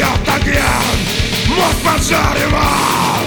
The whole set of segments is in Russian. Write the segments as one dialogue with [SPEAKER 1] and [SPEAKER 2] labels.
[SPEAKER 1] автоген, мозг поджаривал.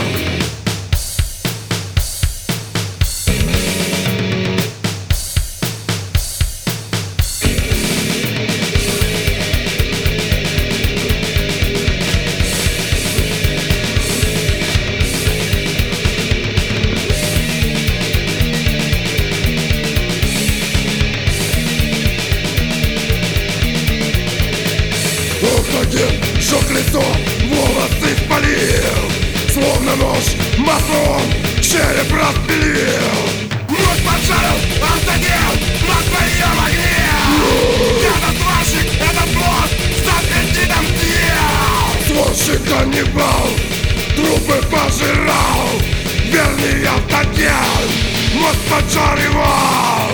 [SPEAKER 1] Жёг лицо, волосы спалил, словно нож маслом череп распилил. Мозг поджарил, автоген, на твоем огне. Этот сварщик, этот плод с аппетитом съел. Сварщик каннибал, трупы пожирал. Верный автоген, мозг поджаривал.